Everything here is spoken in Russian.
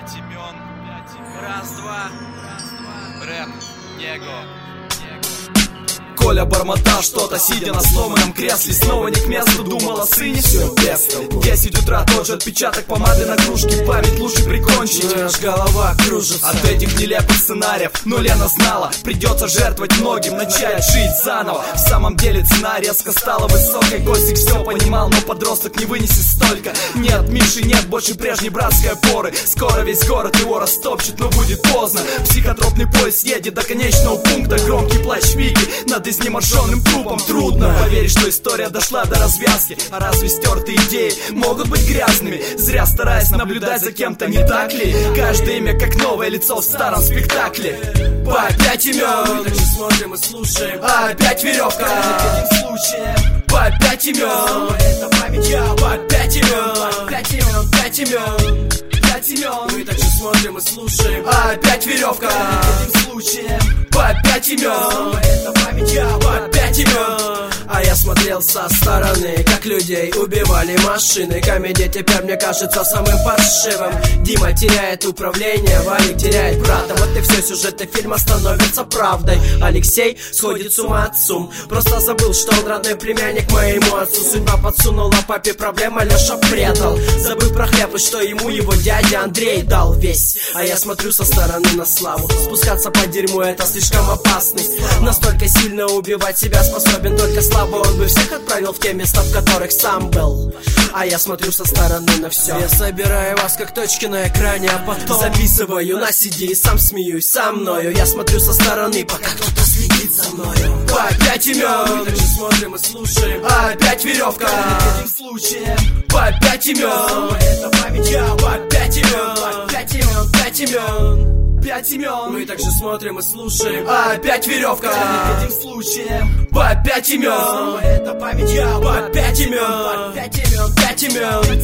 5 имен. Раз-два. Рэп. Него. Коля бормотал что-то, сидя на сломанном кресле. Снова не к месту, думал о сыне. Все без толку. 10 утра, тот же отпечаток помады на кружке. Память лучше прикончить, аж голова кружится от этих нелепых сценариев. Но Лена знала, придется жертвовать многим, начать жить заново. В самом деле цена резко стала высокой. Гостик все понимал, но подросток не вынесет столько. Нет, Миши, нет больше прежней братской опоры. Скоро весь город его растопчет, но будет поздно. Психотропный поезд едет до конечного пункта. Громкий плач Вики над изнеможенным трупом. Трудно поверить, что история дошла до развязки. А разве стертые идеи могут быть грязными? Зря стараясь наблюдать за кем-то, не так ли? Каждое имя как новое лицо в старом спектакле. По 5 имен мы также смотрим и слушаем. Опять веревка этим случаем. По 5 имен это память я. По 5 имен. 5 имен, 5 имен. 5 имен мы также смотрим и слушаем. Опять веревка этим случаем. По 5 имен это память я. По 5 имен. А я смотрел со стороны, как людей убивали машины. Комедия теперь мне кажется самым паршивым. Дима теряет управление, Валик теряет брата. Вот и все, сюжеты фильма становятся правдой. Алексей сходит с ума от сумм. Просто забыл, что он родной племянник моему отцу. Судьба подсунула папе проблема, Леша предал. Забыл про хлеб и что ему его дядя Андрей дал весь. А я смотрю со стороны на славу. Спускаться по дерьму это слишком опасно. Настолько сильно убивать себя способен только слабый. Он бы всех отправил в те места, в которых сам был. А я смотрю со стороны на все. Я собираю вас как точки на экране, а потом записываю на CD и сам смеюсь со мною. Я смотрю со стороны, пока кто-то следит за мною. По 5 имен мы также смотрим и слушаем. Опять веревка этим случаем. По 5 имен это память я. По 5 имен. По 5 имен, 5 имен. 5 имен мы также смотрим и слушаем. Опять веревка этим случаем. По 5 имен это память я. По 5 имен. По 5 имен, 5 имен.